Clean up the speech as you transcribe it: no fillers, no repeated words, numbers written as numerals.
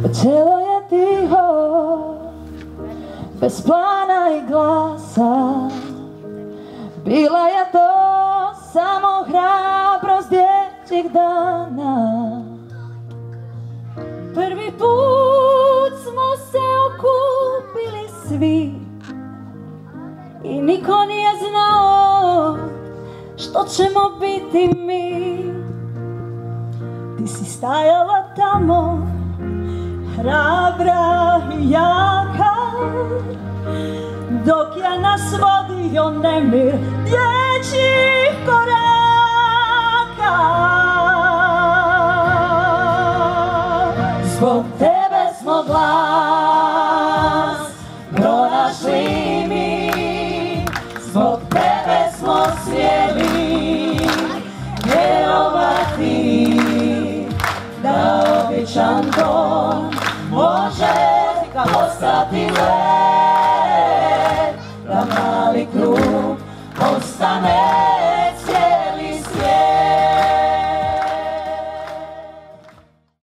Počelo je tiho, bez plana i glasa. Bila je to samo hrabrost dječjih dana. Prvi put smo se okupili svi i niko nije znao što ćemo biti mi. Ti si stajala tamo, hrabra i jaka, dok je nas vodio nemir dječjih koraka. Zbog tebe smo glas pronašli mi, zbog tebe smo smjeli vjerovati da običan dom može postati let, da mali krug